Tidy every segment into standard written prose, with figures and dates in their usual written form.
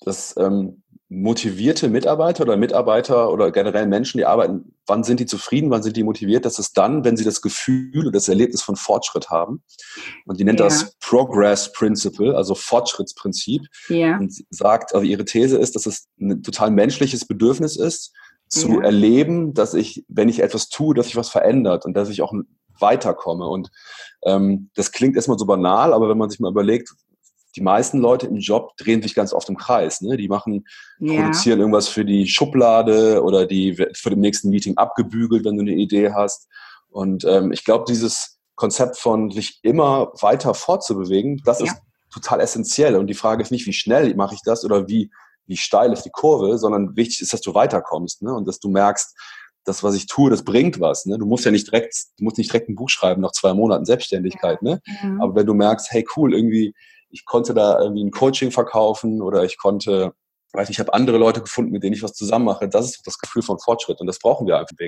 dass motivierte Mitarbeiter oder generell Menschen, die arbeiten, wann sind die zufrieden, wann sind die motiviert? Das ist dann, wenn sie das Gefühl und das Erlebnis von Fortschritt haben. Und die nennt Ja, das Progress Principle, also Fortschrittsprinzip. ja, Und sagt, also ihre These ist, dass es ein total menschliches Bedürfnis ist, zu ja, erleben, dass ich, wenn ich etwas tue, dass sich was verändert und dass ich auch weiterkomme. Und das klingt erstmal so banal, aber wenn man sich mal überlegt, die meisten Leute im Job drehen sich ganz oft im Kreis. Ne? Die ja, produzieren irgendwas für die Schublade oder die wird für den nächsten Meeting abgebügelt, wenn du eine Idee hast. Und ich glaube, dieses Konzept von sich immer weiter fortzubewegen, das ja, ist total essentiell. Und die Frage ist nicht, wie schnell mache ich das oder wie steil ist die Kurve, sondern wichtig ist, dass du weiterkommst, ne? Und dass du merkst, das, was ich tue, das bringt was. Ne? Du musst nicht direkt ein Buch schreiben nach 2 Monaten Selbstständigkeit. Ne? ja. Aber wenn du merkst, hey cool, irgendwie, ich konnte da irgendwie ein Coaching verkaufen oder ich konnte, weiß nicht, ich habe andere Leute gefunden, mit denen ich was zusammen mache. Das ist das Gefühl von Fortschritt und das brauchen wir einfach.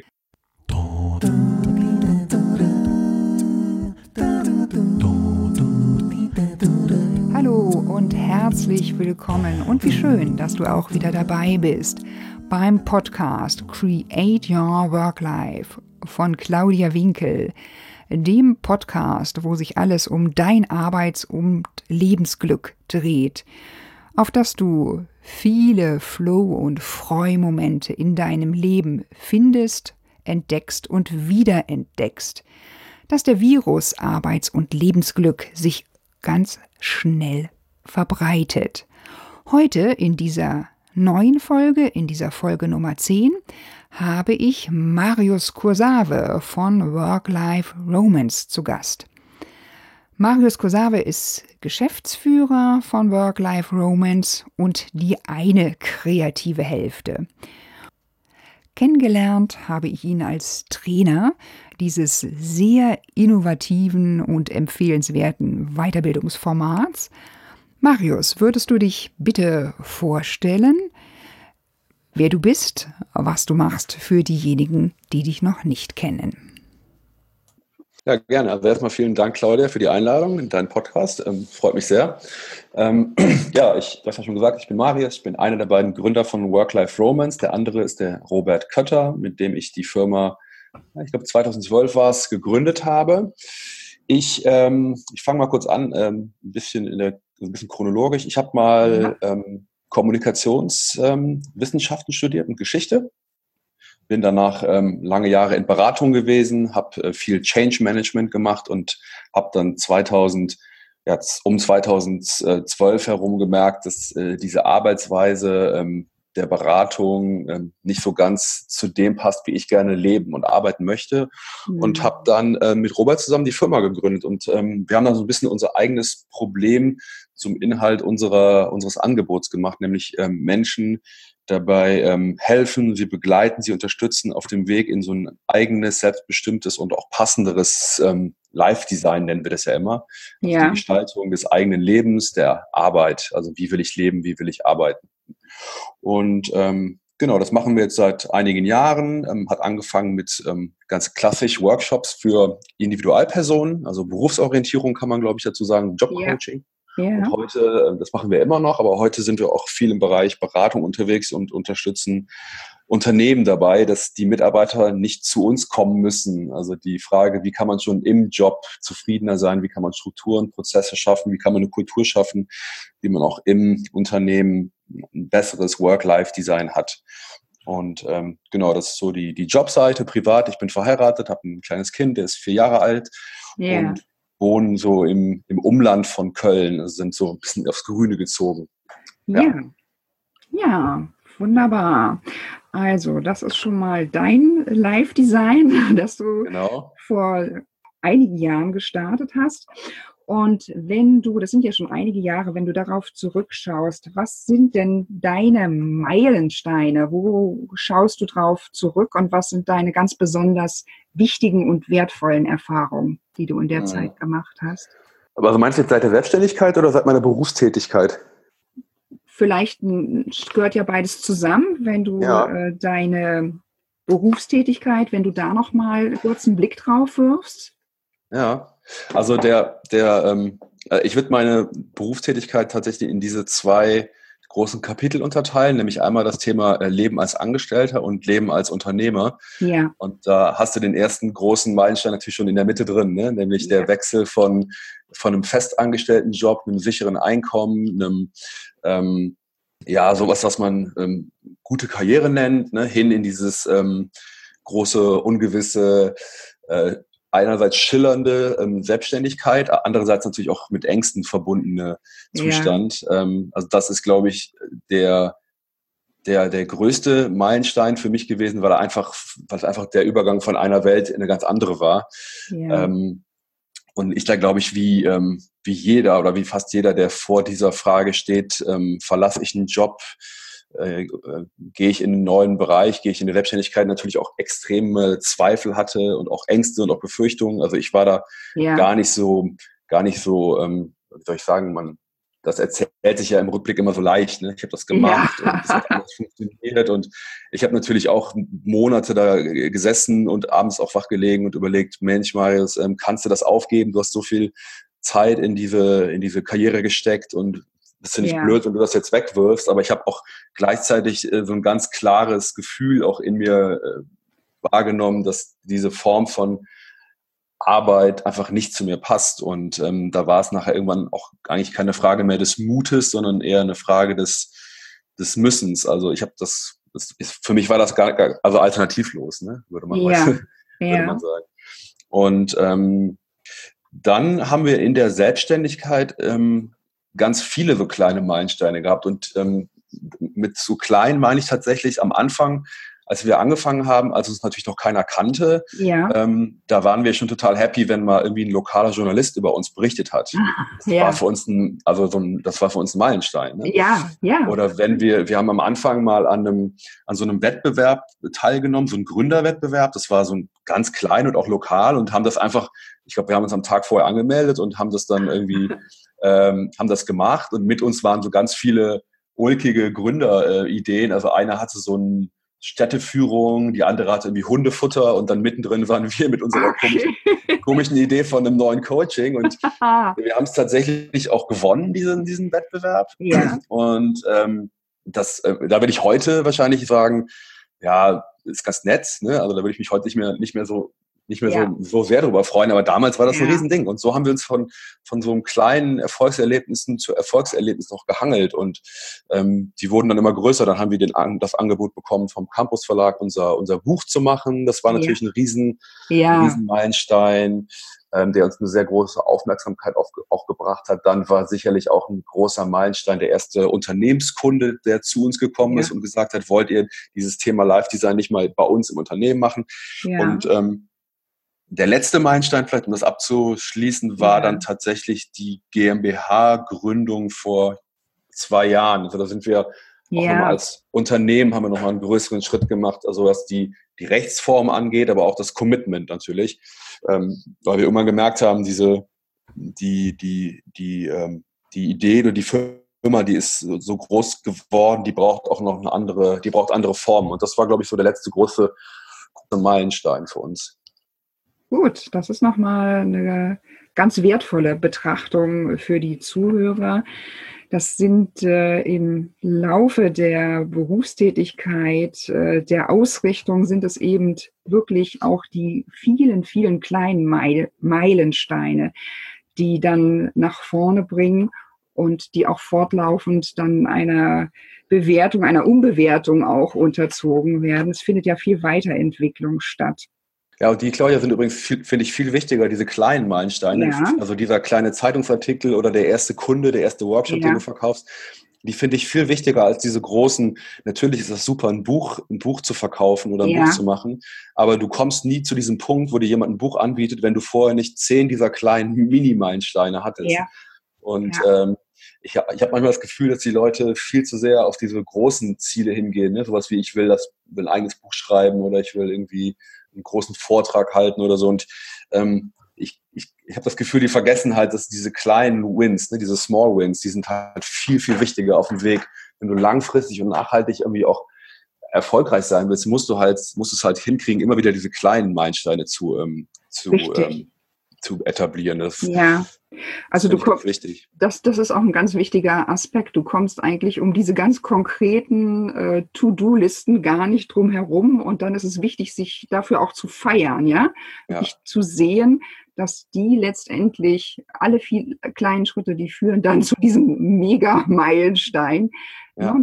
Hallo und herzlich willkommen und wie schön, dass du auch wieder dabei bist beim Podcast Create Your Work Life von Claudia Winkel, dem Podcast, wo sich alles um dein Arbeits- und Lebensglück dreht, auf das du viele Flow- und Freumomente in deinem Leben findest, entdeckst und wiederentdeckst, dass der Virus Arbeits- und Lebensglück sich ganz schnell verbreitet. Heute in dieser neuen Folge, in dieser Folge Nummer 10, habe ich Marius Kursave von Work-Life-Romance zu Gast. Marius Kursave ist Geschäftsführer von Work-Life-Romance und die eine kreative Hälfte. Kennengelernt habe ich ihn als Trainer dieses sehr innovativen und empfehlenswerten Weiterbildungsformats. Marius, würdest du dich bitte vorstellen, wer du bist, was du machst für diejenigen, die dich noch nicht kennen? Ja, gerne. Also erstmal vielen Dank, Claudia, für die Einladung in deinen Podcast. Freut mich sehr. Ja, du hast ja schon gesagt, ich bin Marius, ich bin einer der beiden Gründer von Work-Life-Romance. Der andere ist der Robert Kötter, mit dem ich die Firma, ich glaube 2012 war es, gegründet habe. Ich fange mal kurz an, ein bisschen chronologisch. Ich habe Ja. mal Kommunikationswissenschaften studiert und Geschichte. Bin danach lange Jahre in Beratung gewesen, habe viel Change Management gemacht und habe dann um 2012 herum gemerkt, dass diese Arbeitsweise der Beratung nicht so ganz zu dem passt, wie ich gerne leben und arbeiten möchte. Und habe dann mit Robert zusammen die Firma gegründet. Und wir haben dann so ein bisschen unser eigenes Problem zum Inhalt unseres Angebots gemacht, nämlich Menschen dabei helfen, sie begleiten, sie unterstützen auf dem Weg in so ein eigenes, selbstbestimmtes und auch passenderes Life-Design, nennen wir das ja immer. Also die Ja, Gestaltung des eigenen Lebens, der Arbeit. Also wie will ich leben, wie will ich arbeiten. Und genau, das machen wir jetzt seit einigen Jahren. Hat angefangen mit ganz klassisch Workshops für Individualpersonen, also Berufsorientierung kann man, glaube ich, dazu sagen, ja, Jobcoaching. Und ja. heute, das machen wir immer noch, aber heute sind wir auch viel im Bereich Beratung unterwegs und unterstützen Unternehmen dabei, dass die Mitarbeiter nicht zu uns kommen müssen. Also die Frage, wie kann man schon im Job zufriedener sein, wie kann man Strukturen, Prozesse schaffen, wie kann man eine Kultur schaffen, wie man auch im Unternehmen ein besseres Work-Life-Design hat. Und genau, das ist so die Jobseite privat. Ich bin verheiratet, habe ein kleines Kind, der ist 4 Jahre alt Ja, und wohnen so im Umland von Köln, also sind so ein bisschen aufs Grüne gezogen. ja, Ja, ja, wunderbar. Also, das ist schon mal dein Live-Design, das du genau. vor einigen Jahren gestartet hast. Und wenn du, das sind ja schon einige Jahre, wenn du darauf zurückschaust, was sind denn deine Meilensteine? Wo schaust du drauf zurück und was sind deine ganz besonders wichtigen und wertvollen Erfahrungen, die du in der Mhm. Zeit gemacht hast? Aber also meinst du jetzt seit der Selbstständigkeit oder seit meiner Berufstätigkeit? Vielleicht gehört ja beides zusammen, wenn du Ja, deine Berufstätigkeit, wenn du da noch mal kurz einen Blick drauf wirfst. ja. Also ich würde meine Berufstätigkeit tatsächlich in diese zwei großen Kapitel unterteilen, nämlich einmal das Thema Leben als Angestellter und Leben als Unternehmer. Ja. Und da hast du den ersten großen Meilenstein natürlich schon in der Mitte drin, ne? Nämlich der Wechsel von einem festangestellten Job, einem sicheren Einkommen, einem sowas, was man gute Karriere nennt, ne? Hin in dieses große, ungewisse, einerseits schillernde Selbstständigkeit, andererseits natürlich auch mit Ängsten verbundene Zustand. Also das ist, glaube ich, der größte Meilenstein für mich gewesen, weil es einfach der Übergang von einer Welt in eine ganz andere war. Ja. Und ich da, glaube ich, wie jeder oder wie fast jeder, der vor dieser Frage steht, verlasse ich einen Job, gehe ich in einen neuen Bereich, gehe ich in die Selbstständigkeit, natürlich auch extreme Zweifel hatte und auch Ängste und auch Befürchtungen. Also ich war da gar nicht so, wie soll ich sagen, das erzählt sich ja im Rückblick immer so leicht. Ne? Ich habe das gemacht und es hat alles funktioniert und ich habe natürlich auch Monate da gesessen und abends auch wach gelegen und überlegt, Mensch, Marius, kannst du das aufgeben? Du hast so viel Zeit in diese Karriere gesteckt und bist du nicht blöd, wenn du das jetzt wegwirfst, aber ich habe auch gleichzeitig so ein ganz klares Gefühl auch in mir wahrgenommen, dass diese Form von Arbeit einfach nicht zu mir passt. Und da war es nachher irgendwann auch eigentlich keine Frage mehr des Mutes, sondern eher eine Frage des Müssens. Also ich habe für mich war das also alternativlos, ne? würde man sagen. Und dann haben wir in der Selbstständigkeit ganz viele so kleine Meilensteine gehabt. Und mit so klein meine ich tatsächlich am Anfang, als wir angefangen haben, als uns natürlich noch keiner kannte, da waren wir schon total happy, wenn mal irgendwie ein lokaler Journalist über uns berichtet hat. Das war für uns ein Meilenstein. Ne? Ja. Oder wenn wir haben am Anfang mal an so einem Wettbewerb teilgenommen, so ein Gründerwettbewerb, das war so ein ganz klein und auch lokal und haben das einfach, ich glaube, wir haben uns am Tag vorher angemeldet und haben das dann irgendwie, haben das gemacht und mit uns waren so ganz viele ulkige Gründerideen. Also einer hatte so ein Städteführung, die andere hatte irgendwie Hundefutter und dann mittendrin waren wir mit unserer komischen Idee von einem neuen Coaching und wir haben es tatsächlich auch gewonnen, diesen Wettbewerb. Ja. Und da würde ich heute wahrscheinlich sagen, ja, ist ganz nett, ne? Also da würde ich mich heute nicht mehr so sehr darüber freuen, aber damals war das ein Riesending. Und so haben wir uns von so einem kleinen Erfolgserlebnissen zu Erfolgserlebnis noch gehangelt und die wurden dann immer größer. Dann haben wir das Angebot bekommen vom Campus Verlag, unser Buch zu machen. Das war natürlich ein riesen Meilenstein, der uns eine sehr große Aufmerksamkeit auch gebracht hat. Dann war sicherlich auch ein großer Meilenstein der erste Unternehmenskunde, der zu uns gekommen ist und gesagt hat, wollt ihr dieses Thema Live-Design nicht mal bei uns im Unternehmen machen? Und der letzte Meilenstein, vielleicht um das abzuschließen, war dann tatsächlich die GmbH-Gründung vor 2 Jahren. Also da sind wir auch nochmal als Unternehmen haben wir nochmal einen größeren Schritt gemacht, also was die Rechtsform angeht, aber auch das Commitment natürlich, weil wir immer gemerkt haben, die Idee oder die Firma, die ist so groß geworden, die braucht auch noch andere Formen. Und das war, glaube ich, so der letzte große Meilenstein für uns. Gut, das ist nochmal eine ganz wertvolle Betrachtung für die Zuhörer. Das sind im Laufe der Berufstätigkeit, der Ausrichtung sind es eben wirklich auch die vielen, vielen kleinen Meilensteine, die dann nach vorne bringen und die auch fortlaufend dann einer Bewertung, einer Umbewertung auch unterzogen werden. Es findet ja viel Weiterentwicklung statt. Ja, und die, Claudia, sind übrigens, finde ich, viel wichtiger, diese kleinen Meilensteine. Ja. Also dieser kleine Zeitungsartikel oder der erste Kunde, der erste Workshop, den du verkaufst, die finde ich viel wichtiger als diese großen. Natürlich ist das super, ein Buch zu verkaufen oder ein Buch zu machen, aber du kommst nie zu diesem Punkt, wo dir jemand ein Buch anbietet, wenn du vorher nicht 10 dieser kleinen Mini-Meilensteine hattest. Ja. Und ich hab manchmal das Gefühl, dass die Leute viel zu sehr auf diese großen Ziele hingehen. Ne? Sowas wie, ich will ein eigenes Buch schreiben oder ich will irgendwie einen großen Vortrag halten oder so. Und ich habe das Gefühl, die vergessen halt, dass diese kleinen Wins, ne, diese Small Wins, die sind halt viel, viel wichtiger auf dem Weg. Wenn du langfristig und nachhaltig irgendwie auch erfolgreich sein willst, musst du es halt hinkriegen, immer wieder diese kleinen Meilensteine zu etablieren. Also das finde ich wichtig. das ist auch ein ganz wichtiger Aspekt. Du kommst eigentlich um diese ganz konkreten To-Do-Listen gar nicht drum herum. Und dann ist es wichtig, sich dafür auch zu feiern, ja, Ja, wirklich zu sehen, dass die letztendlich alle viel kleinen Schritte, die führen dann zu diesem Mega-Meilenstein, ja, ne,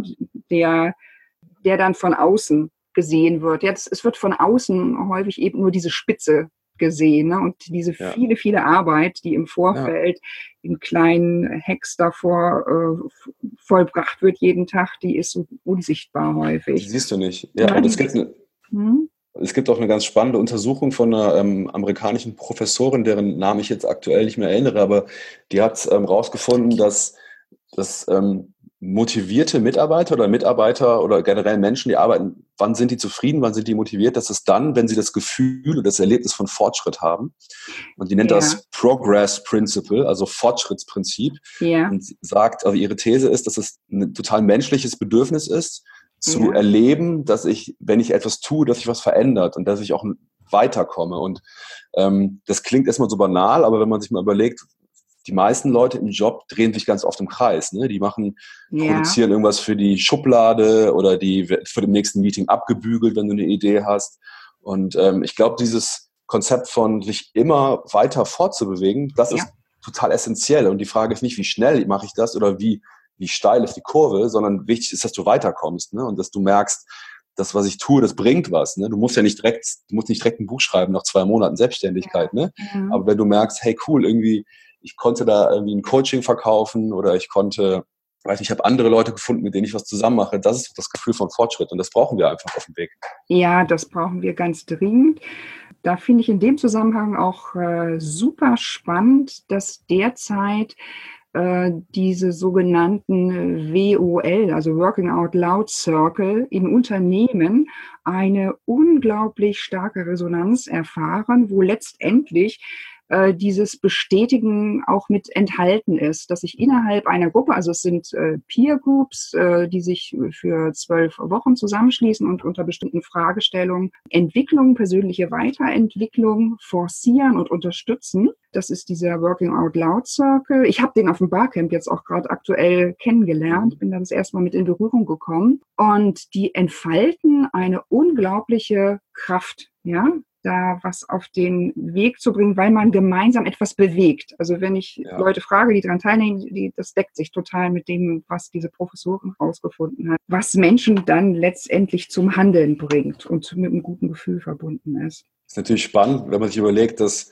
der dann von außen gesehen wird. Jetzt, es wird von außen häufig eben nur diese Spitze gesehen, ne? Und diese ja, viele Arbeit, die im ja. Vorfeld in kleinen Hacks davor vollbracht wird jeden Tag, die ist so unsichtbar Die häufig. siehst du nicht. Ja, Ja, und die siehst du. Hm? es gibt auch eine ganz spannende Untersuchung von einer amerikanischen Professorin, deren Namen ich jetzt aktuell nicht mehr erinnere, aber die hat rausgefunden, dass motivierte Mitarbeiter oder generell Menschen, die arbeiten, wann sind die zufrieden, wann sind die motiviert? Das ist dann, wenn sie das Gefühl oder das Erlebnis von Fortschritt haben. Und die nennt Ja, das Progress Principle, also Fortschrittsprinzip. ja, Und sie sagt, also ihre These ist, dass es ein total menschliches Bedürfnis ist, zu ja, erleben, dass ich, wenn ich etwas tue, dass sich was verändert und dass ich auch weiterkomme. Und das klingt erstmal so banal, aber wenn man sich mal überlegt, die meisten Leute im Job drehen sich ganz oft im Kreis. Ne? Die ja, produzieren irgendwas für die Schublade oder die wird für den nächsten Meeting abgebügelt, wenn du eine Idee hast. Und ich glaube, dieses Konzept von sich immer weiter fortzubewegen, das ja, ist total essentiell. Und die Frage ist nicht, wie schnell mache ich das oder wie steil ist die Kurve, sondern wichtig ist, dass du weiterkommst, ne? Und dass du merkst, das, was ich tue, das bringt was. Ne? Du musst nicht direkt ein Buch schreiben nach 2 Monaten Selbstständigkeit. Ne? ja. Aber wenn du merkst, hey cool, irgendwie, ich konnte da irgendwie ein Coaching verkaufen oder ich habe andere Leute gefunden, mit denen ich was zusammen mache, das ist das Gefühl von Fortschritt und das brauchen wir einfach auf dem Weg. Ja, das brauchen wir ganz dringend. Da finde ich in dem Zusammenhang auch super spannend, dass derzeit diese sogenannten WOL, also Working Out Loud Circle, in Unternehmen eine unglaublich starke Resonanz erfahren, wo letztendlich dieses Bestätigen auch mit enthalten ist, dass sich innerhalb einer Gruppe, also es sind Peer Groups, die sich für 12 Wochen zusammenschließen und unter bestimmten Fragestellungen Entwicklung, persönliche Weiterentwicklung forcieren und unterstützen. Das ist dieser Working Out Loud Circle. Ich habe den auf dem Barcamp jetzt auch gerade aktuell kennengelernt, bin da das erste Mal mit in Berührung gekommen. Und die entfalten eine unglaubliche Kraft, ja, da was auf den Weg zu bringen, weil man gemeinsam etwas bewegt. Also wenn ich Ja. Leute frage, die daran teilnehmen, das deckt sich total mit dem, was diese Professorin herausgefunden hat, was Menschen dann letztendlich zum Handeln bringt und mit einem guten Gefühl verbunden ist. Ist natürlich spannend, wenn man sich überlegt, das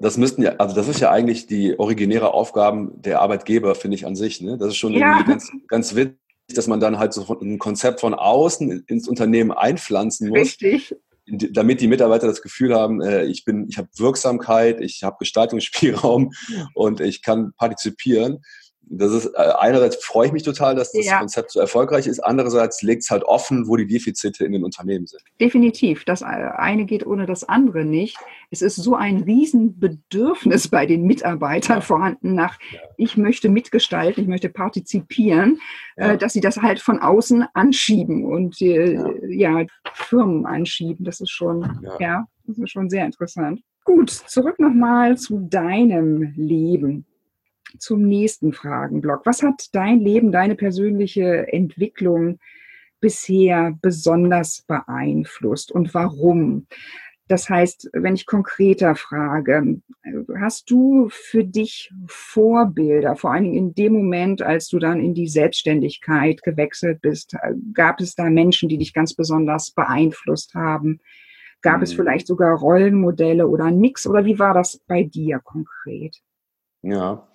ist ja eigentlich die originäre Aufgaben der Arbeitgeber, finde ich an sich. Ne? Das ist schon Ja, irgendwie ganz witzig, dass man dann halt so ein Konzept von außen ins Unternehmen einpflanzen muss, richtig. damit die Mitarbeiter das Gefühl haben, ich habe Wirksamkeit, ich habe Gestaltungsspielraum und ich kann partizipieren. Das ist einerseits freue ich mich total, dass das Ja, Konzept so erfolgreich ist. Andererseits legt es halt offen, wo die Defizite in den Unternehmen sind. definitiv. Das eine geht ohne das andere nicht. Es ist so ein Riesenbedürfnis bei den Mitarbeitern vorhanden nach, ich möchte mitgestalten, ich möchte partizipieren, Ja. dass sie das halt von außen anschieben und Ja. Firmen anschieben. Das ist schon, Ja. das ist schon sehr interessant. Gut, zurück nochmal zu deinem Leben. Zum nächsten Fragenblock. Was hat dein Leben, deine persönliche Entwicklung bisher besonders beeinflusst und warum? Das heißt, wenn ich konkreter frage, hast du für dich Vorbilder, vor allen Dingen in dem Moment, als du dann in die Selbstständigkeit gewechselt bist, gab es da Menschen, die dich ganz besonders beeinflusst haben? Gab es vielleicht sogar Rollenmodelle oder ein Mix oder wie war das bei dir konkret? Ja,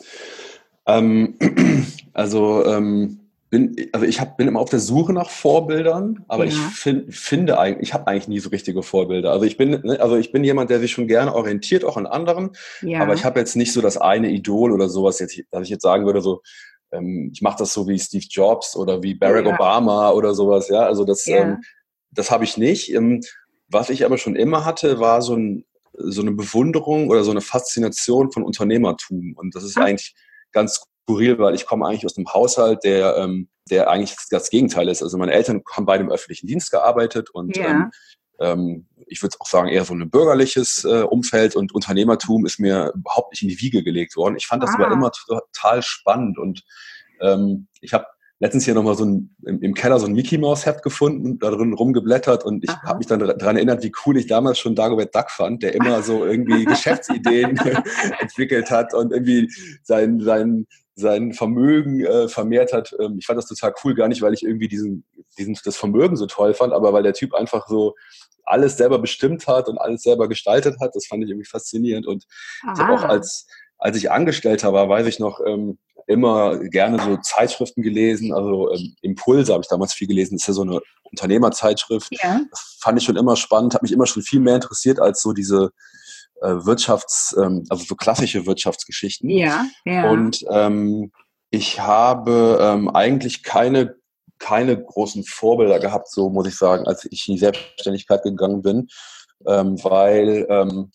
also bin immer auf der Suche nach Vorbildern, aber ich Ja, finde eigentlich, ich habe eigentlich nie so richtige Vorbilder. Also ich bin jemand, der sich schon gerne orientiert, auch an anderen, aber ich ja, habe jetzt nicht so das eine Idol oder sowas, dass ich jetzt sagen würde, so, ich mache das so wie Steve Jobs oder wie Barack ja, Obama oder sowas, ja. Also ja, das habe ich nicht. Was ich aber schon immer hatte, war so eine Bewunderung oder so eine Faszination von Unternehmertum. Und das ist ah, eigentlich ganz skurril, weil ich komme eigentlich aus einem Haushalt, der eigentlich das Gegenteil ist. Also meine Eltern haben beide im öffentlichen Dienst gearbeitet und ja, ich würde auch sagen, eher so ein bürgerliches Umfeld, und Unternehmertum ist mir überhaupt nicht in die Wiege gelegt worden. Ich fand das aber immer total spannend, und ich habe letztens hier nochmal im Keller so ein Mickey-Maus-Heft gefunden, da drin rumgeblättert, und ich habe mich dann daran erinnert, wie cool ich damals schon Dagobert Duck fand, der immer so irgendwie Geschäftsideen entwickelt hat und irgendwie sein Vermögen vermehrt hat. Ich fand das total cool, gar nicht, weil ich irgendwie das Vermögen so toll fand, aber weil der Typ einfach so alles selber bestimmt hat und alles selber gestaltet hat. Das fand ich irgendwie faszinierend. Und ich habe auch als ich Angestellter war, weiß ich noch, immer gerne so Zeitschriften gelesen. Also Impulse habe ich damals viel gelesen. Das ist ja so eine Unternehmerzeitschrift. Ja. Das fand ich schon immer spannend, hat mich immer schon viel mehr interessiert als so diese also so klassische Wirtschaftsgeschichten. Ja, ja. Und ich habe eigentlich keine großen Vorbilder gehabt, so muss ich sagen, als ich in die Selbstständigkeit gegangen bin, weil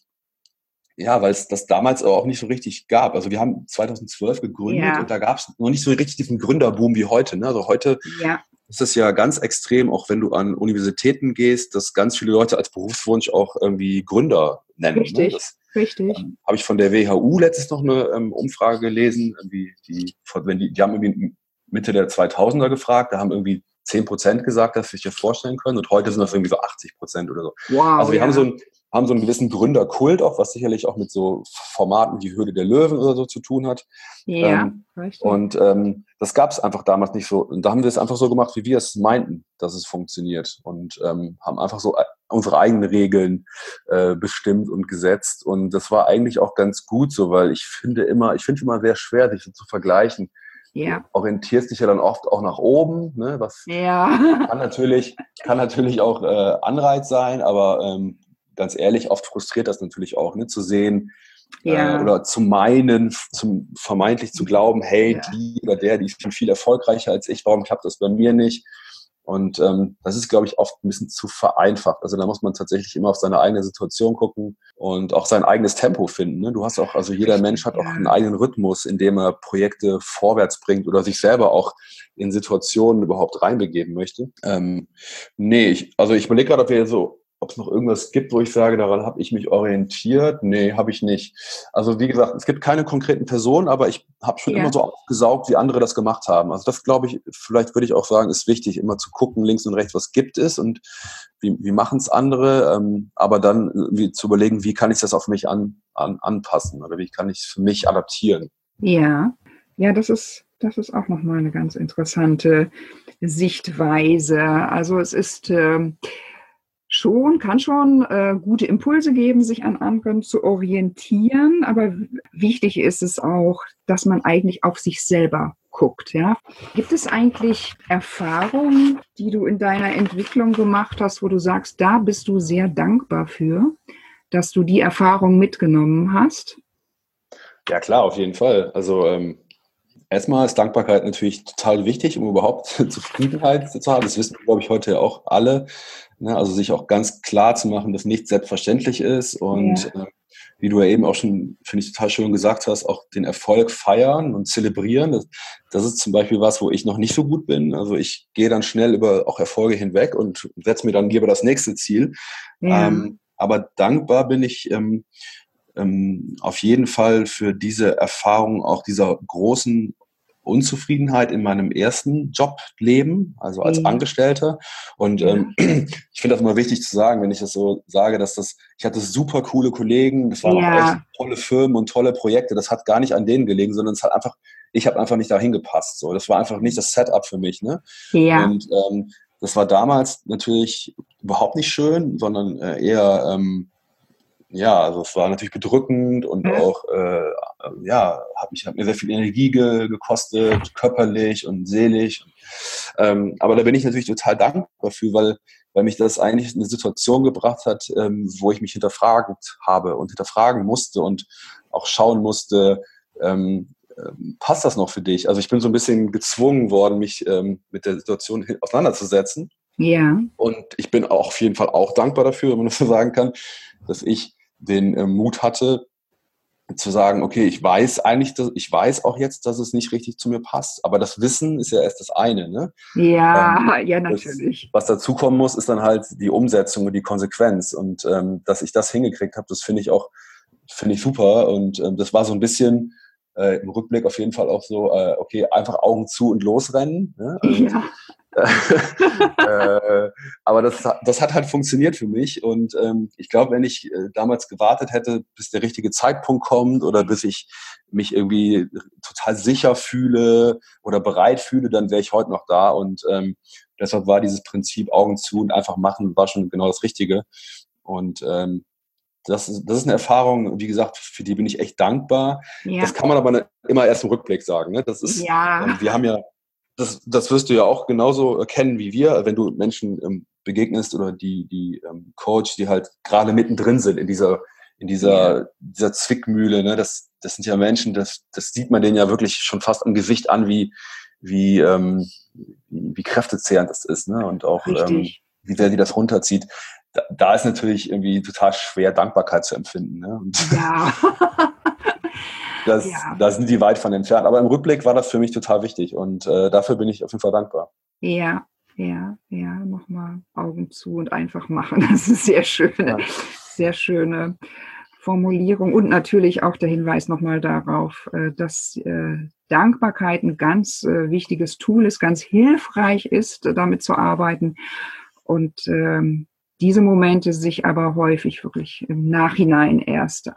es das damals auch nicht so richtig gab. Also wir haben 2012 gegründet und da gab es noch nicht so richtig diesen Gründerboom wie heute. Ne? Also heute ist es ja ganz extrem, auch wenn du an Universitäten gehst, dass ganz viele Leute als Berufswunsch auch irgendwie Gründer nennen. Richtig, ne? Das richtig. Habe ich von der WHU letztens noch eine Umfrage gelesen. Die haben irgendwie Mitte der 2000er gefragt, da haben irgendwie 10% gesagt, dass sie sich das vorstellen können, und heute sind das irgendwie so 80% oder so. Wow, also wir haben so einen gewissen Gründerkult auch, was sicherlich auch mit so Formaten wie Höhle der Löwen oder so zu tun hat. Ja, richtig. Und das gab es einfach damals nicht so. Und da haben wir es einfach so gemacht, wie wir es meinten, dass es funktioniert. Und haben einfach so unsere eigenen Regeln bestimmt und gesetzt. Und das war eigentlich auch ganz gut so, weil ich finde immer sehr schwer, sich so zu vergleichen. Ja. Du orientierst dich ja dann oft auch nach oben, ne? Was kann natürlich auch Anreiz sein, aber ganz ehrlich, oft frustriert das natürlich auch, ne? Zu sehen oder vermeintlich zu glauben, hey, die oder der, die ist schon viel erfolgreicher als ich, warum klappt das bei mir nicht? Und das ist, glaube ich, oft ein bisschen zu vereinfacht. Also da muss man tatsächlich immer auf seine eigene Situation gucken und auch sein eigenes Tempo finden. Ne? Jeder Mensch hat auch einen eigenen Rhythmus, in dem er Projekte vorwärts bringt oder sich selber auch in Situationen überhaupt reinbegeben möchte. Ich überlege gerade, ob es noch irgendwas gibt, wo ich sage, daran habe ich mich orientiert. Nee, habe ich nicht. Also wie gesagt, es gibt keine konkreten Personen, aber ich habe schon immer so aufgesaugt, wie andere das gemacht haben. Also das, glaube ich, vielleicht würde ich auch sagen, ist wichtig, immer zu gucken, links und rechts, was gibt es und wie machen es andere, aber dann zu überlegen, wie kann ich das auf mich anpassen oder wie kann ich es für mich adaptieren. Ja, das ist auch nochmal eine ganz interessante Sichtweise. Also es ist kann schon gute Impulse geben, sich an anderen zu orientieren, aber wichtig ist es auch, dass man eigentlich auf sich selber guckt. Ja? Gibt es eigentlich Erfahrungen, die du in deiner Entwicklung gemacht hast, wo du sagst, da bist du sehr dankbar für, dass du die Erfahrung mitgenommen hast? Ja klar, auf jeden Fall. Also erstmal ist Dankbarkeit natürlich total wichtig, um überhaupt Zufriedenheit zu haben. Das wissen wir, glaube ich, heute ja auch alle. Ne? Also sich auch ganz klar zu machen, dass nichts selbstverständlich ist. Und wie du ja eben auch schon, finde ich, total schön gesagt hast, auch den Erfolg feiern und zelebrieren. Das ist zum Beispiel was, wo ich noch nicht so gut bin. Also ich gehe dann schnell über auch Erfolge hinweg und setze mir dann lieber das nächste Ziel. Ja. Aber dankbar bin ich auf jeden Fall für diese Erfahrung, auch dieser großen Unzufriedenheit in meinem ersten Jobleben, also als Angestellter. Und ich finde das immer wichtig zu sagen, wenn ich das so sage, ich hatte super coole Kollegen, das waren auch echt tolle Firmen und tolle Projekte. Das hat gar nicht an denen gelegen, sondern ich habe einfach nicht dahin gepasst. So, das war einfach nicht das Setup für mich. Ne? Ja. Und das war damals natürlich überhaupt nicht schön, sondern eher also es war natürlich bedrückend und auch, hat mir sehr viel Energie gekostet, körperlich und seelisch. Aber da bin ich natürlich total dankbar für, weil mich das eigentlich in eine Situation gebracht hat, wo ich mich hinterfragt habe und hinterfragen musste und auch schauen musste, passt das noch für dich? Also ich bin so ein bisschen gezwungen worden, mich mit der Situation auseinanderzusetzen. Ja. Und ich bin auch auf jeden Fall auch dankbar dafür, wenn man das so sagen kann, dass ich den Mut hatte, zu sagen, okay, ich weiß auch jetzt, dass es nicht richtig zu mir passt, aber das Wissen ist ja erst das eine, ne? Ja, ja, Das, natürlich. was dazukommen muss, ist dann halt die Umsetzung und die Konsequenz. Und dass ich das hingekriegt habe, das finde ich super. Und das war so ein bisschen im Rückblick auf jeden Fall auch so, okay, einfach Augen zu und losrennen. Ne? Und Ja, aber das hat halt funktioniert für mich. Und ich glaube, wenn ich damals gewartet hätte, bis der richtige Zeitpunkt kommt oder bis ich mich irgendwie total sicher fühle oder bereit fühle, dann wäre ich heute noch da. Und deshalb war dieses Prinzip Augen zu und einfach machen, war schon genau das Richtige. Und das ist eine Erfahrung, wie gesagt, für die bin ich echt dankbar. Das ja, kann man aber immer erst im Rückblick sagen. Ne? ja, Wir haben ja, das wirst du ja auch genauso kennen wie wir, wenn du Menschen begegnest oder die Coach, die halt gerade mittendrin sind in ja, dieser Zwickmühle. Ne? Das sind ja Menschen, das sieht man denen ja wirklich schon fast am Gesicht an, wie kräftezehrend das ist, ne? Und auch richtig. wie sehr die das runterzieht. Da ist natürlich irgendwie total schwer, Dankbarkeit zu empfinden. Ne? Und Ja, ja, da sind die weit von entfernt. Aber im Rückblick war das für mich total wichtig und dafür bin ich auf jeden Fall dankbar. ja, ja, ja, nochmal Augen zu und einfach machen. Das ist Ja, sehr schöne Formulierung und natürlich auch der Hinweis nochmal darauf, dass Dankbarkeit ein ganz wichtiges Tool ist, ganz hilfreich ist, damit zu arbeiten und diese Momente sich aber häufig wirklich im Nachhinein erst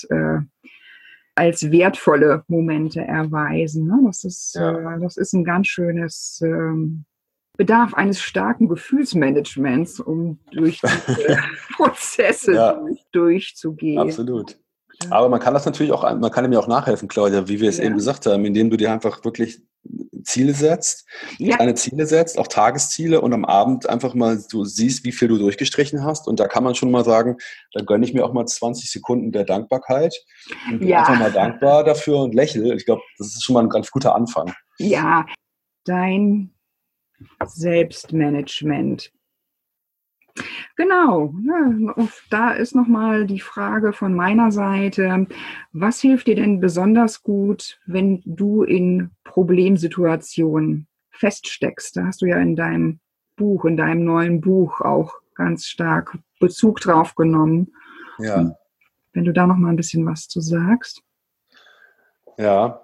als wertvolle Momente erweisen. Ne? ja, Das ist ein ganz schönes Bedarf eines starken Gefühlsmanagements, um durch diese Prozesse ja, durchzugehen. absolut. Aber man kann ihm ja auch nachhelfen, Claudia, wie wir es eben Ja, gesagt haben, indem du dir einfach wirklich Ziele setzt, ja, kleine Ziele setzt, auch Tagesziele und am Abend einfach mal du siehst, wie viel du durchgestrichen hast. Und da kann man schon mal sagen, da gönne ich mir auch mal 20 Sekunden der Dankbarkeit und bin einfach ja, mal dankbar dafür und lächle. Ich glaube, das ist schon mal ein ganz guter Anfang. ja, dein Selbstmanagement. Genau, ja, und da ist nochmal die Frage von meiner Seite, was hilft dir denn besonders gut, wenn du in Problemsituationen feststeckst? Da hast du ja in deinem Buch, in deinem neuen Buch auch ganz stark Bezug drauf genommen. Ja, Wenn du da nochmal ein bisschen was zu sagst. ja.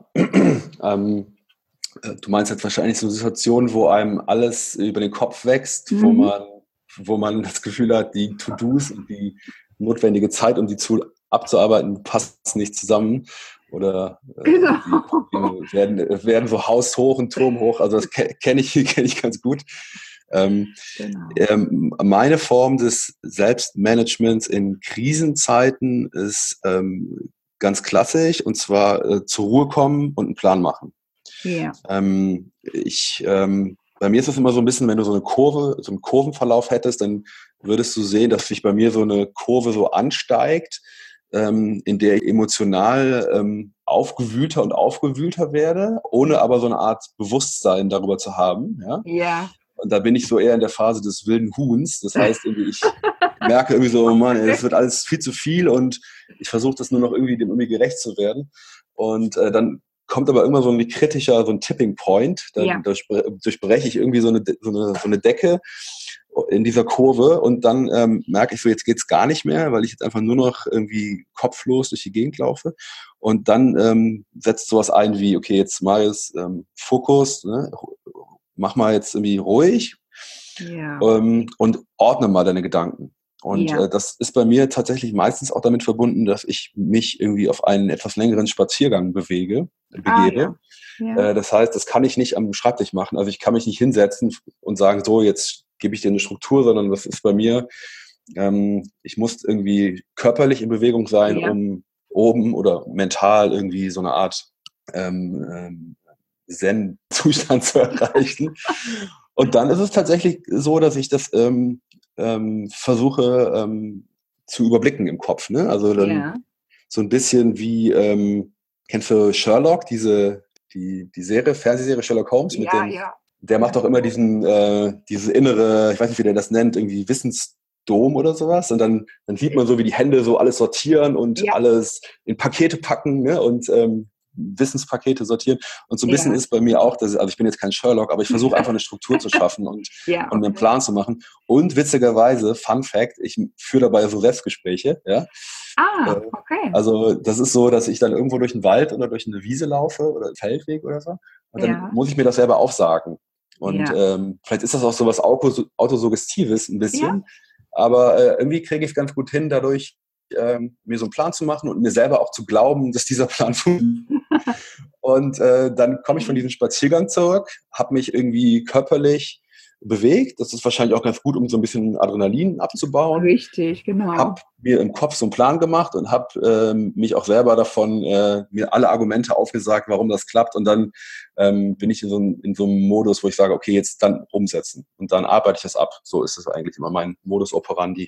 Du meinst jetzt wahrscheinlich so Situationen, wo einem alles über den Kopf wächst, Mhm. wo man das Gefühl hat, die To-Dos und die notwendige Zeit, um die abzuarbeiten, passt nicht zusammen. Oder die Genau. Probleme werden so haushoch und turmhoch. Also das kenne kenn ich ganz gut. Genau. Meine Form des Selbstmanagements in Krisenzeiten ist ganz klassisch, und zwar zur Ruhe kommen und einen Plan machen. Ja. Bei mir ist es immer so ein bisschen, wenn du so einen Kurvenverlauf hättest, dann würdest du sehen, dass sich bei mir so eine Kurve so ansteigt, in der ich emotional aufgewühlter und aufgewühlter werde, ohne aber so eine Art Bewusstsein darüber zu haben. Ja? Ja. Und da bin ich so eher in der Phase des wilden Huhns. Das heißt, irgendwie ich merke irgendwie so, oh Mann, es wird alles viel zu viel und ich versuche das nur noch irgendwie dem irgendwie gerecht zu werden. Und dann kommt aber immer so ein kritischer, so ein Tipping Point. Dann Ja. durchbreche ich irgendwie so eine Decke in dieser Kurve und dann merke ich so, jetzt geht's gar nicht mehr, weil ich jetzt einfach nur noch irgendwie kopflos durch die Gegend laufe. Und dann setzt sowas ein wie, okay, jetzt Marius, Fokus, ne? Mach mal jetzt irgendwie ruhig Ja. und ordne mal deine Gedanken. Und Ja. das ist bei mir tatsächlich meistens auch damit verbunden, dass ich mich irgendwie auf einen etwas längeren Spaziergang Ah ja. begebe. Ja. Das heißt, das kann ich nicht am Schreibtisch machen. Also ich kann mich nicht hinsetzen und sagen, so, jetzt gebe ich dir eine Struktur, sondern das ist bei mir, ich muss irgendwie körperlich in Bewegung sein, Ja. um oben oder mental irgendwie so eine Art Zen-Zustand zu erreichen. Und dann ist es tatsächlich so, dass ich das versuche zu überblicken im Kopf. Ne? Also dann Ja. so ein bisschen wie, kennst du Sherlock, die Serie, Fernsehserie Sherlock Holmes mit Ja, dem, ja. der macht Ja. doch immer diese innere, ich weiß nicht, wie der das nennt, irgendwie Dom oder sowas. Und dann sieht man so, wie die Hände so alles sortieren und alles in Pakete packen, ne? Und Wissenspakete sortieren. Und so ein bisschen ist bei mir auch, also ich bin jetzt kein Sherlock, aber ich versuche einfach eine Struktur zu schaffen und mir einen Plan zu machen. Und witzigerweise, Fun Fact, ich führe dabei so Selbstgespräche. Ja? Okay. Also das ist so, dass ich dann irgendwo durch den Wald oder durch eine Wiese laufe oder einen Feldweg oder so. Und dann muss ich mir das selber aufsagen. Und vielleicht ist das auch so was Autosuggestives ein bisschen. Aber irgendwie kriege ich es ganz gut hin, dadurch mir so einen Plan zu machen und mir selber auch zu glauben, dass dieser Plan funktioniert. Und dann komme ich von diesem Spaziergang zurück, habe mich irgendwie körperlich bewegt. Das ist wahrscheinlich auch ganz gut, um so ein bisschen Adrenalin abzubauen. Richtig, genau. Habe mir im Kopf so einen Plan gemacht und habe mich auch selber davon mir alle Argumente aufgesagt, warum das klappt. Und dann bin ich in so einem Modus, wo ich sage, okay, jetzt dann umsetzen. Und dann arbeite ich das ab. So ist es eigentlich immer mein Modus operandi.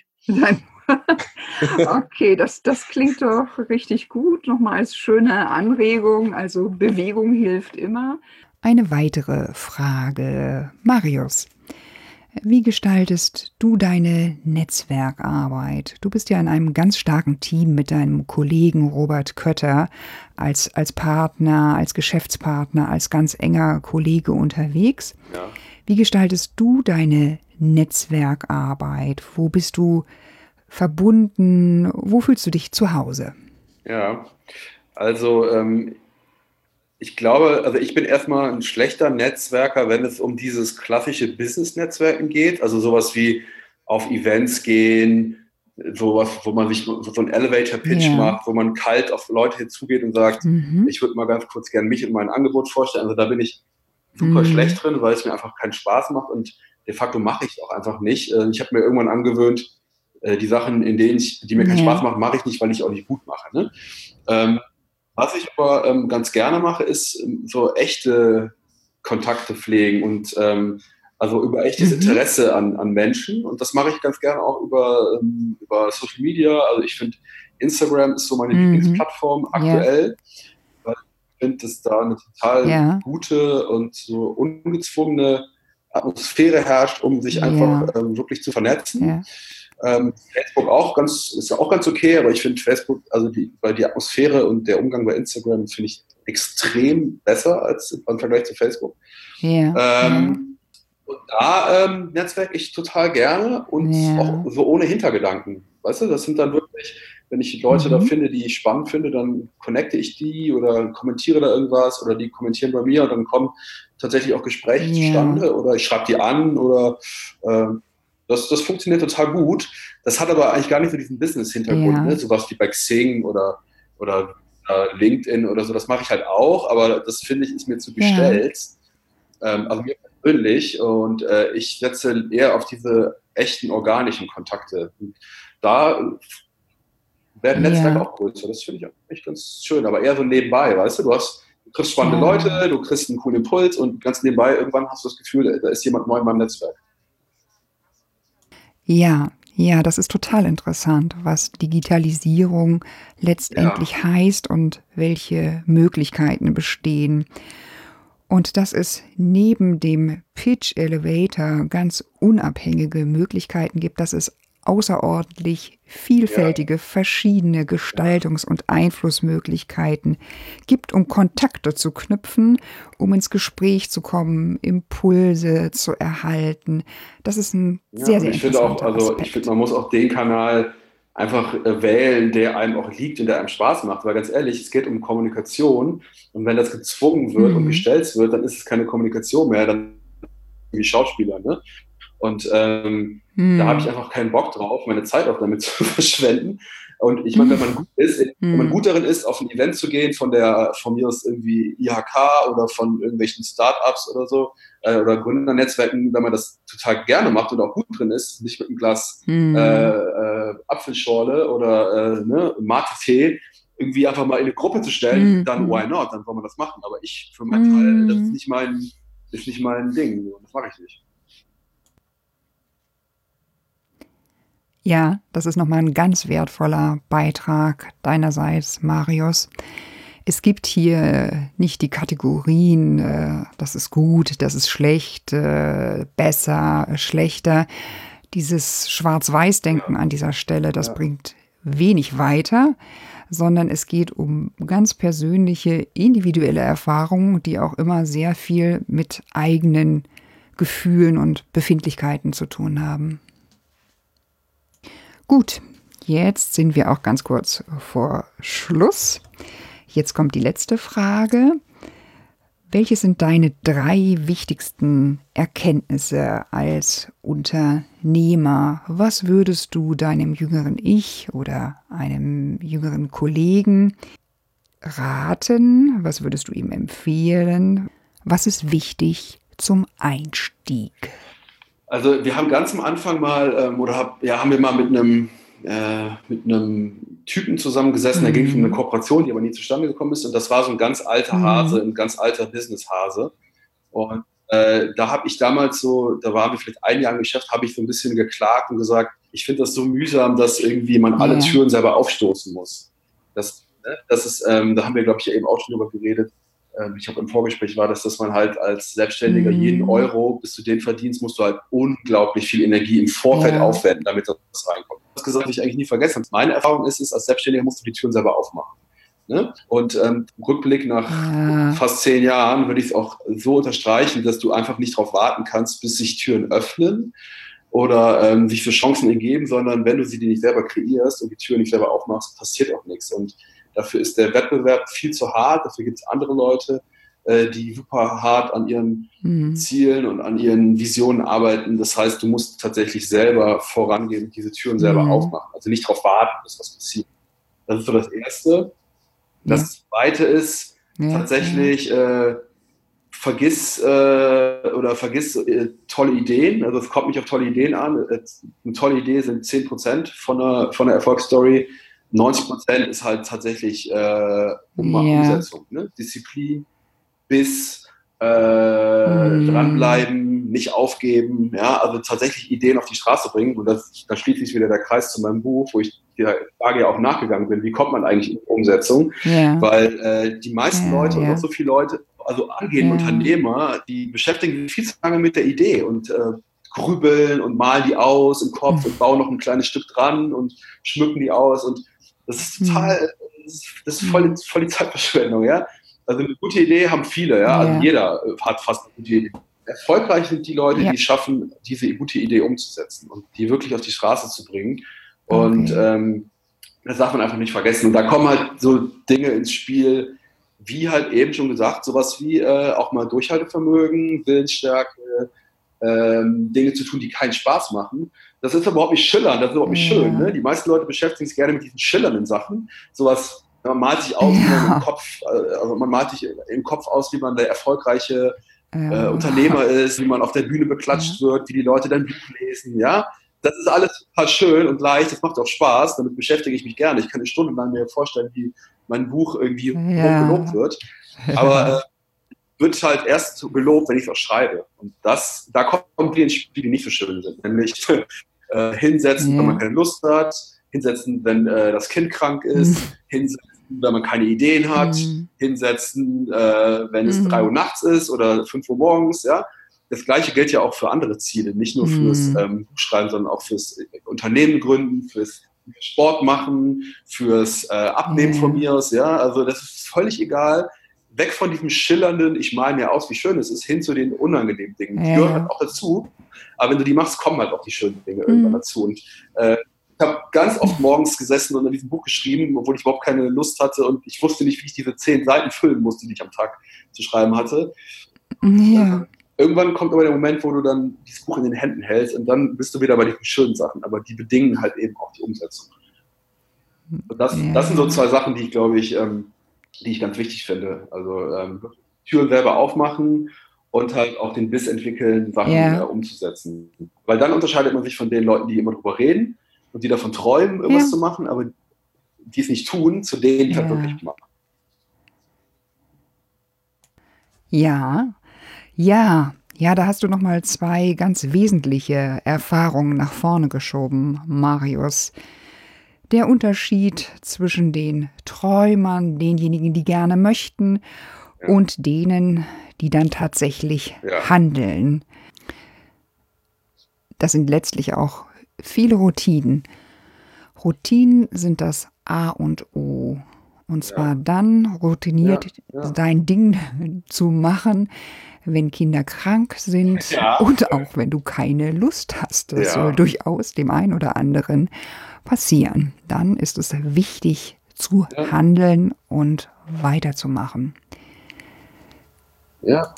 Okay, das klingt doch richtig gut. Nochmal als schöne Anregung. Also Bewegung hilft immer. Eine weitere Frage. Marius, wie gestaltest du deine Netzwerkarbeit? Du bist ja in einem ganz starken Team mit deinem Kollegen Robert Kötter als Partner, als Geschäftspartner, als ganz enger Kollege unterwegs. Ja. Wie gestaltest du deine Netzwerkarbeit? Wo bist du verbunden? Wo fühlst du dich zu Hause? Ja, also ich glaube, also ich bin erstmal ein schlechter Netzwerker, wenn es um dieses klassische Business-Netzwerken geht, also sowas wie auf Events gehen, sowas, wo man sich so einen Elevator-Pitch macht, wo man kalt auf Leute hinzugeht und sagt, ich würde mal ganz kurz gerne mich und mein Angebot vorstellen. Also da bin ich super schlecht drin, weil es mir einfach keinen Spaß macht und de facto mache ich es auch einfach nicht. Ich habe mir irgendwann angewöhnt, die Sachen, die mir keinen Spaß machen, mache ich nicht, weil ich auch nicht gut mache. Ne? Was ich aber ganz gerne mache, ist so echte Kontakte pflegen und also über echtes Interesse an Menschen. Und das mache ich ganz gerne auch über Social Media. Also ich finde, Instagram ist so meine Lieblingsplattform aktuell. Weil ich finde, dass da eine total gute und so ungezwungene Atmosphäre herrscht, um sich einfach wirklich zu vernetzen. Ja. Facebook ist ja auch ganz okay, aber ich finde Facebook, also weil die Atmosphäre und der Umgang bei Instagram finde ich extrem besser als im Vergleich zu Facebook. Und da netzwerke ich total gerne und auch so ohne Hintergedanken. Weißt du, das sind dann wirklich, wenn ich Leute da finde, die ich spannend finde, dann connecte ich die oder kommentiere da irgendwas oder die kommentieren bei mir und dann kommen tatsächlich auch Gespräche zustande oder ich schreibe die an oder das funktioniert total gut. Das hat aber eigentlich gar nicht so diesen Business-Hintergrund, ne? Sowas wie bei Xing oder LinkedIn oder so. Das mache ich halt auch, aber das finde ich ist mir zu gestellt. Also mir persönlich. Und ich setze eher auf diese echten organischen Kontakte. Und da werden Netzwerke auch größer. Das finde ich auch echt ganz schön. Aber eher so nebenbei, weißt du? Du triffst spannende Leute, du kriegst einen coolen Impuls und ganz nebenbei irgendwann hast du das Gefühl, da ist jemand neu in meinem Netzwerk. Ja, das ist total interessant, was Digitalisierung letztendlich heißt und welche Möglichkeiten bestehen. Und dass es neben dem Pitch Elevator ganz unabhängige Möglichkeiten gibt, dass es außerordentlich vielfältige, verschiedene Gestaltungs- und Einflussmöglichkeiten gibt, um Kontakte zu knüpfen, um ins Gespräch zu kommen, Impulse zu erhalten. Das ist ein sehr, sehr interessanter Aspekt. Ich finde, man muss auch den Kanal einfach wählen, der einem auch liegt und der einem Spaß macht. Weil ganz ehrlich, es geht um Kommunikation und wenn das gezwungen wird und gestellt wird, dann ist es keine Kommunikation mehr, dann wie Schauspieler, ne? Und da habe ich einfach keinen Bock drauf, meine Zeit auch damit zu verschwenden. Und ich meine, wenn man gut darin ist, auf ein Event zu gehen, von mir aus irgendwie IHK oder von irgendwelchen Startups oder so, oder Gründernetzwerken, wenn man das total gerne macht und auch gut drin ist, nicht mit einem Glas Apfelschorle oder Mate-Tee, irgendwie einfach mal in eine Gruppe zu stellen, dann why not, dann soll man das machen. Aber ich, für meinen Teil, das ist nicht mein Ding, das mache ich nicht. Ja, das ist nochmal ein ganz wertvoller Beitrag deinerseits, Marius. Es gibt hier nicht die Kategorien, das ist gut, das ist schlecht, besser, schlechter. Dieses Schwarz-Weiß-Denken an dieser Stelle, das bringt wenig weiter, sondern es geht um ganz persönliche, individuelle Erfahrungen, die auch immer sehr viel mit eigenen Gefühlen und Befindlichkeiten zu tun haben. Gut, jetzt sind wir auch ganz kurz vor Schluss. Jetzt kommt die letzte Frage. Welche sind deine 3 wichtigsten Erkenntnisse als Unternehmer? Was würdest du deinem jüngeren Ich oder einem jüngeren Kollegen raten? Was würdest du ihm empfehlen? Was ist wichtig zum Einstieg? Also wir haben ganz am Anfang mal, haben wir mal mit einem Typen zusammengesessen, da ging es um eine Kooperation, die aber nie zustande gekommen ist, und das war so ein ganz alter Hase, ein ganz alter Business-Hase, und da habe ich damals da waren wir vielleicht ein Jahr im Geschäft, habe ich so ein bisschen geklagt und gesagt, ich finde das so mühsam, dass irgendwie man alle Türen selber aufstoßen muss. Das ist, da haben wir, glaube ich, eben auch schon drüber geredet. Ich habe im Vorgespräch dass man halt als Selbstständiger jeden Euro, bis du den verdienst, musst du halt unglaublich viel Energie im Vorfeld aufwenden, damit das reinkommt. Das gesagt, ich eigentlich nie vergessen. Meine Erfahrung ist es, als Selbstständiger musst du die Türen selber aufmachen. Ne? Und im Rückblick nach fast 10 Jahren würde ich es auch so unterstreichen, dass du einfach nicht darauf warten kannst, bis sich Türen öffnen oder sich für Chancen ergeben, sondern wenn du sie dir nicht selber kreierst und die Türen nicht selber aufmachst, passiert auch nichts. Und dafür ist der Wettbewerb viel zu hart. Dafür gibt es andere Leute, die super hart an ihren Zielen und an ihren Visionen arbeiten. Das heißt, du musst tatsächlich selber vorangehen und diese Türen selber aufmachen. Also nicht darauf warten, bis was passiert. Das ist so das Erste. Das Zweite ist tatsächlich, vergiss tolle Ideen. Also es kommt nicht auf tolle Ideen an. Eine tolle Idee sind 10% von einer Erfolgsstory. 90% ist halt tatsächlich Umsetzung, ne? Disziplin, Biss, dranbleiben, nicht aufgeben, ja, also tatsächlich Ideen auf die Straße bringen. Und da schließt sich wieder der Kreis zu meinem Buch, wo ich der Frage ja auch nachgegangen bin, wie kommt man eigentlich in die Umsetzung? Weil die meisten Leute und auch so viele Leute, also angehende Unternehmer, die beschäftigen sich viel zu lange mit der Idee und grübeln und malen die aus im Kopf und bauen noch ein kleines Stück dran und schmücken die aus, und das ist total, das ist voll die Zeitverschwendung, ja. Also eine gute Idee haben viele, ja. Also jeder hat fast eine gute Idee. Erfolgreich sind die Leute, die schaffen, diese gute Idee umzusetzen und die wirklich auf die Straße zu bringen. Und das darf man einfach nicht vergessen. Und da kommen halt so Dinge ins Spiel, wie halt eben schon gesagt, sowas wie auch mal Durchhaltevermögen, Willensstärke, Dinge zu tun, die keinen Spaß machen. Das ist überhaupt nicht schillernd, das ist überhaupt nicht schön. Ne? Die meisten Leute beschäftigen sich gerne mit diesen schillernden Sachen. Sowas, man malt sich aus, wie man man malt sich im Kopf aus, wie man der erfolgreiche Unternehmer ist, wie man auf der Bühne beklatscht wird, wie die Leute dein Buch lesen, ja. Das ist alles total schön und leicht, das macht auch Spaß, damit beschäftige ich mich gerne. Ich kann mir stundenlang mir vorstellen, wie mein Buch irgendwie hoch gelobt wird. Aber wird halt erst gelobt, wenn ich es auch schreibe. Und da kommen die ins Spiel, die nicht so schön sind. Nämlich hinsetzen, wenn man keine Lust hat, hinsetzen, wenn das Kind krank ist, hinsetzen, wenn man keine Ideen hat, hinsetzen, wenn es 3 Uhr nachts ist oder 5 Uhr morgens, ja. Das Gleiche gilt ja auch für andere Ziele, nicht nur fürs Buchschreiben, sondern auch fürs Unternehmen gründen, fürs Sport machen, fürs Abnehmen von mir aus, ja. Also das ist völlig egal. Weg von diesem schillernden, ich male mir aus, wie schön es ist, hin zu den unangenehmen Dingen. Die gehören halt auch dazu. Aber wenn du die machst, kommen halt auch die schönen Dinge irgendwann dazu. Und ich habe ganz oft morgens gesessen und an diesem Buch geschrieben, obwohl ich überhaupt keine Lust hatte und ich wusste nicht, wie ich diese 10 Seiten füllen musste, die ich am Tag zu schreiben hatte. Irgendwann kommt aber der Moment, wo du dann dieses Buch in den Händen hältst und dann bist du wieder bei diesen schönen Sachen, aber die bedingen halt eben auch die Umsetzung. Und das sind so 2 Sachen, die ich, glaube ich, die ich ganz wichtig finde. Also Türen selber aufmachen und halt auch den Biss entwickeln, Sachen umzusetzen. Weil dann unterscheidet man sich von den Leuten, die immer drüber reden und die davon träumen, irgendwas zu machen, aber die es nicht tun, zu denen, die halt wirklich machen. Ja, da hast du nochmal 2 ganz wesentliche Erfahrungen nach vorne geschoben, Marius. Der Unterschied zwischen den Träumern, denjenigen, die gerne möchten, und denen, die dann tatsächlich handeln. das sind letztlich auch viele Routinen. Routinen sind das A und O. Und zwar dann routiniert dein Ding zu machen, wenn Kinder krank sind und auch wenn du keine Lust hast. Das soll durchaus dem einen oder anderen passieren. Dann ist es wichtig zu handeln und weiterzumachen. Ja.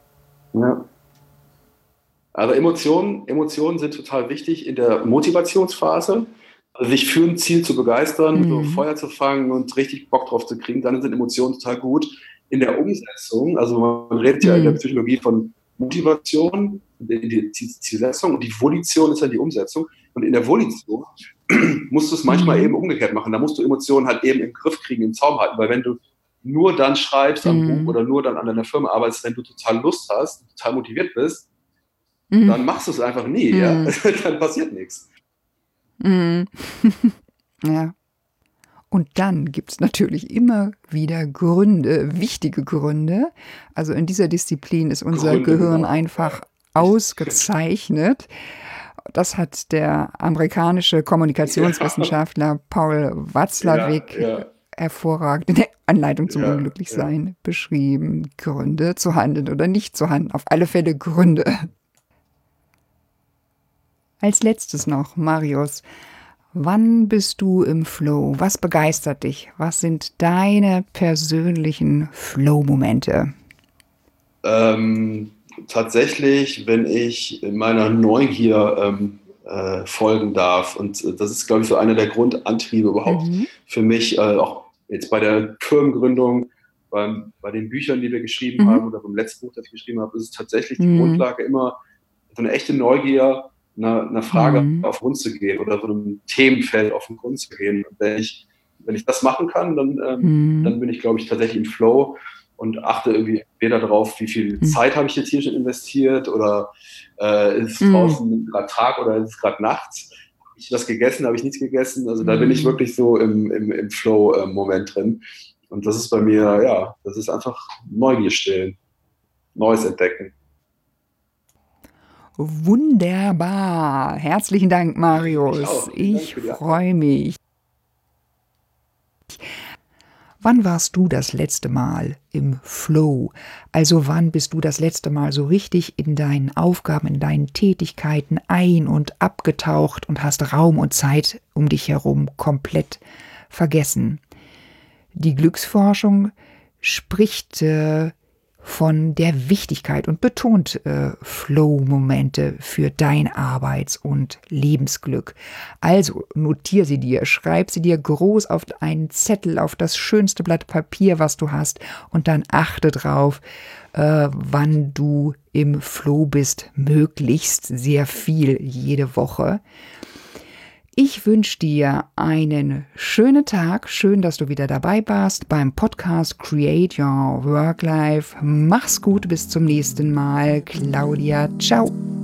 Also Emotionen sind total wichtig in der Motivationsphase. Also sich für ein Ziel zu begeistern, so Feuer zu fangen und richtig Bock drauf zu kriegen, dann sind Emotionen total gut. In der Umsetzung, also man redet ja in der Psychologie von Motivation, die Zielsetzung, und die Volition ist dann die Umsetzung. Und in der Volition musst du es manchmal eben umgekehrt machen. Da musst du Emotionen halt eben im Griff kriegen, im Zaum halten, weil wenn du nur dann schreibst am Buch oder nur dann an deiner Firma arbeitest, wenn du total Lust hast, total motiviert bist, dann machst du es einfach nie, ja? Dann passiert nichts. Ja. Und dann gibt es natürlich immer wieder Gründe, wichtige Gründe. Also in dieser Disziplin ist unser Gehirn einfach ausgezeichnet. Das hat der amerikanische Kommunikationswissenschaftler Paul Watzlawick hervorragend in der Anleitung zum Unglücklichsein beschrieben. Gründe zu handeln oder nicht zu handeln. Auf alle Fälle Gründe. Als letztes noch, Marius, wann bist du im Flow? Was begeistert dich? Was sind deine persönlichen Flow-Momente? Tatsächlich, wenn ich meiner Neugier folgen darf. Und das ist, glaube ich, so einer der Grundantriebe überhaupt für mich, auch jetzt bei der Firmengründung, bei den Büchern, die wir geschrieben haben oder beim letzten Buch, das ich geschrieben habe, ist es tatsächlich die Grundlage, immer so eine echte Neugier, einer Frage auf den Grund zu gehen oder so einem Themenfeld auf den Grund zu gehen. Und wenn ich das machen kann, dann bin ich, glaube ich, tatsächlich im Flow und achte irgendwie weder darauf, wie viel Zeit habe ich jetzt hier schon investiert oder ist es draußen gerade Tag oder ist es gerade nachts. Habe ich was gegessen, habe ich nichts gegessen? Also da bin ich wirklich so im Flow-Moment drin. Und das ist bei mir, das ist einfach Neugier stillen, Neues entdecken. Wunderbar. Herzlichen Dank, Marius. Ich freue mich. Wann warst du das letzte Mal im Flow? Also wann bist du das letzte Mal so richtig in deinen Aufgaben, in deinen Tätigkeiten ein- und abgetaucht und hast Raum und Zeit um dich herum komplett vergessen? Die Glücksforschung spricht von der Wichtigkeit und betont Flow-Momente für dein Arbeits- und Lebensglück. Also notier sie dir, schreib sie dir groß auf einen Zettel, auf das schönste Blatt Papier, was du hast, und dann achte drauf, wann du im Flow bist, möglichst sehr viel jede Woche. Ich wünsche dir einen schönen Tag. Schön, dass du wieder dabei warst beim Podcast Create Your Work Life. Mach's gut, bis zum nächsten Mal. Claudia, ciao.